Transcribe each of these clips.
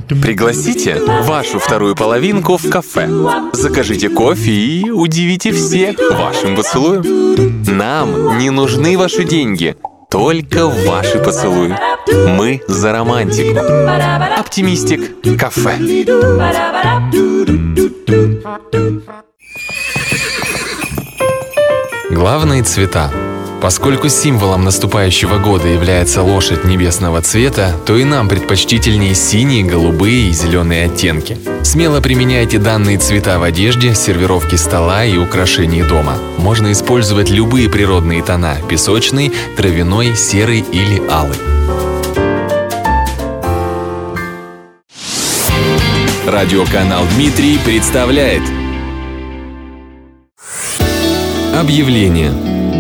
Пригласите вашу вторую половинку в кафе. Закажите кофе и удивите всех вашим поцелуем. Нам не нужны ваши деньги, только ваши поцелуи. Мы за романтику. Оптимистик кафе. Главные цвета. Поскольку символом наступающего года является лошадь небесного цвета, то и нам предпочтительнее синие, голубые и зеленые оттенки. Смело применяйте данные цвета в одежде, сервировке стола и украшении дома. Можно использовать любые природные тона – песочный, травяной, серый или алый. Радиоканал Дмитрий представляет объявление.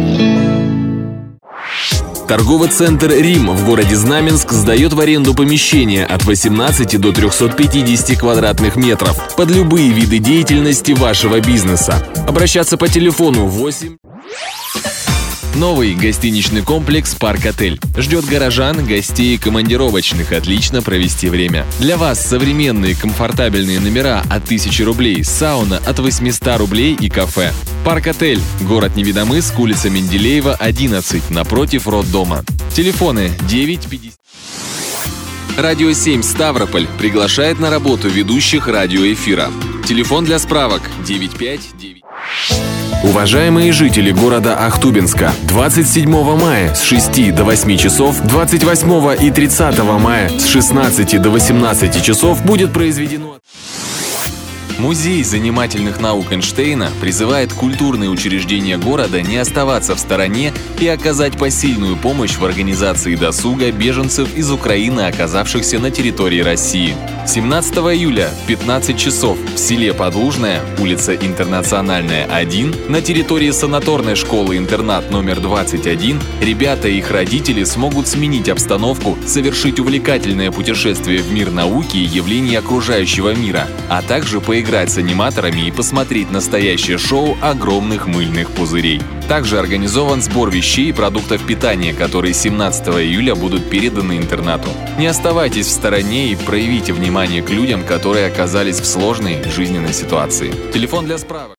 Торговый центр «Рим» в городе Знаменск сдает в аренду помещения от 18 до 350 квадратных метров под любые виды деятельности вашего бизнеса. Обращаться по телефону 8. Новый гостиничный комплекс «Парк-отель» ждет горожан, гостей и командировочных отлично провести время. Для вас современные комфортабельные номера от 1000 рублей, сауна от 800 рублей и кафе. «Парк-отель», город Невидомыск, улица Менделеева, 11, напротив роддома. Телефоны 950. Радио 7 Ставрополь приглашает на работу ведущих радиоэфира. Телефон для справок 959. Уважаемые жители города Ахтубинска, 27 мая с 6 до 8 часов, 28 и 30 мая с 16 до 18 часов будет произведено... Музей занимательных наук Эйнштейна призывает культурные учреждения города не оставаться в стороне и оказать посильную помощь в организации досуга беженцев из Украины, оказавшихся на территории России. 17 июля в 15 часов в селе Подлужное, улица Интернациональная, 1, на территории санаторной школы-интернат номер 21, ребята и их родители смогут сменить обстановку, совершить увлекательное путешествие в мир науки и явлений окружающего мира, а также поиграть с аниматорами и посмотреть настоящее шоу огромных мыльных пузырей. Также организован сбор вещей и продуктов питания, которые 17 июля будут переданы интернату. Не оставайтесь в стороне и проявите внимание к людям, которые оказались в сложной жизненной ситуации. Телефон для справок.